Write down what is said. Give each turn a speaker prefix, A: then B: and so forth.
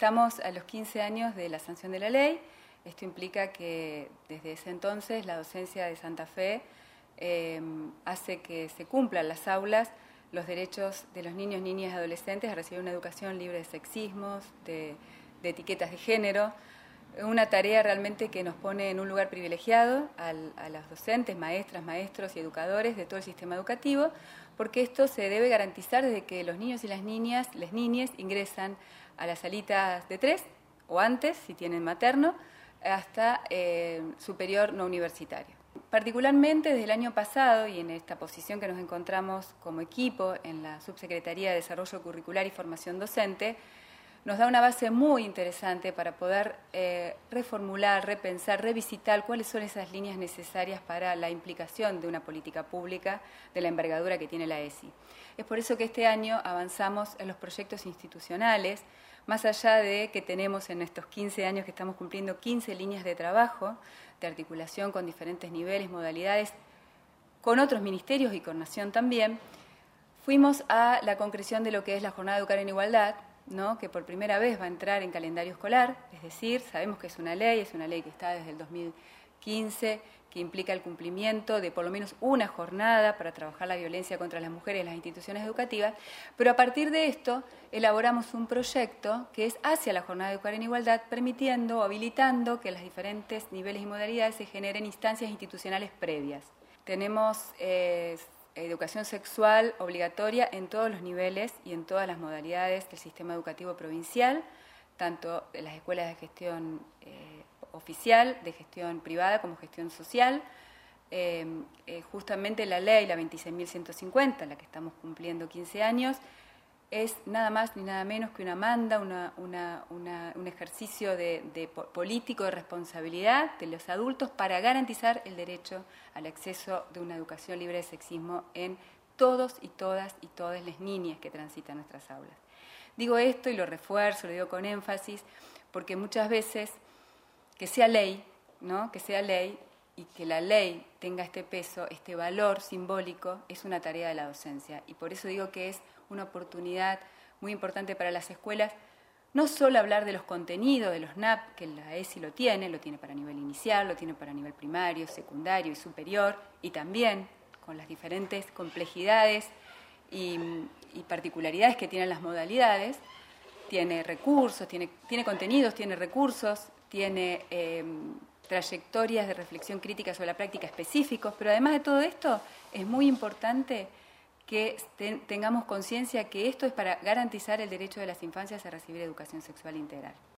A: estamos a los 15 años de la sanción de la ley. Esto implica que desde ese entonces la docencia de Santa Fe hace que se cumplan las aulas los derechos de los niños, niñas y adolescentes a recibir una educación libre de sexismos, de etiquetas de género. Una tarea realmente que nos pone en un lugar privilegiado a los docentes, maestras, maestros y educadores de todo el sistema educativo, porque esto se debe garantizar desde que los niños y las niñas ingresan a las salitas de 3 o antes, si tienen materno, hasta superior no universitario. Particularmente desde el año pasado y en esta posición que nos encontramos como equipo en la Subsecretaría de Desarrollo Curricular y Formación Docente, nos da una base muy interesante para poder reformular, repensar, revisitar cuáles son esas líneas necesarias para la implicación de una política pública de la envergadura que tiene la ESI. Es por eso que este año avanzamos en los proyectos institucionales, más allá de que tenemos en estos 15 años que estamos cumpliendo 15 líneas de trabajo, de articulación con diferentes niveles, modalidades, con otros ministerios y con Nación también, fuimos a la concreción de lo que es la Jornada de Educar en Igualdad, ¿no? Que por primera vez va a entrar en calendario escolar, es decir, sabemos que es una ley que está desde el 2015, que implica el cumplimiento de por lo menos una jornada para trabajar la violencia contra las mujeres en las instituciones educativas, pero a partir de esto elaboramos un proyecto que es hacia la Jornada de Educar en Igualdad, permitiendo o habilitando que en los diferentes niveles y modalidades se generen instancias institucionales previas. Tenemos educación sexual obligatoria en todos los niveles y en todas las modalidades del sistema educativo provincial, tanto de las escuelas de gestión oficial, de gestión privada como gestión social. Justamente la ley, la 26.150, la que estamos cumpliendo 15 años, es nada más ni nada menos que una manda, un ejercicio político de responsabilidad de los adultos para garantizar el derecho al acceso de una educación libre de sexismo en todos y todas las niñas que transitan nuestras aulas. Digo esto y lo refuerzo, lo digo con énfasis, porque muchas veces que sea ley, ¿no? Que sea ley y que la ley tenga este peso, este valor simbólico, es una tarea de la docencia. Y por eso digo que es una oportunidad muy importante para las escuelas, no solo hablar de los contenidos, de los NAP, que la ESI lo tiene para nivel inicial, lo tiene para nivel primario, secundario y superior, y también con las diferentes complejidades y particularidades que tienen las modalidades, tiene recursos, tiene contenidos, tiene recursos, tiene trayectorias de reflexión crítica sobre la práctica específicos, pero además de todo esto es muy importante que tengamos conciencia que esto es para garantizar el derecho de las infancias a recibir educación sexual integral.